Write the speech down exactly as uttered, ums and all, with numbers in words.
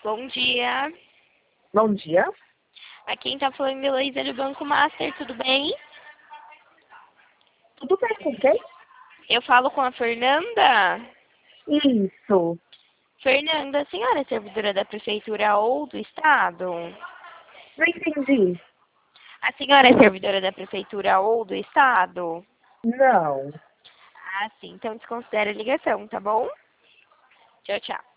Bom dia. Bom dia. Aqui quem tá falando é Heloísa do Banco Master, tudo bem? Tudo bem com quem? Eu falo com a Fernanda. Isso. Fernanda, a senhora é servidora da Prefeitura ou do Estado? Não entendi. A senhora é servidora da Prefeitura ou do Estado? Não. Ah, sim. Então desconsidera a ligação, tá bom? Tchau, tchau.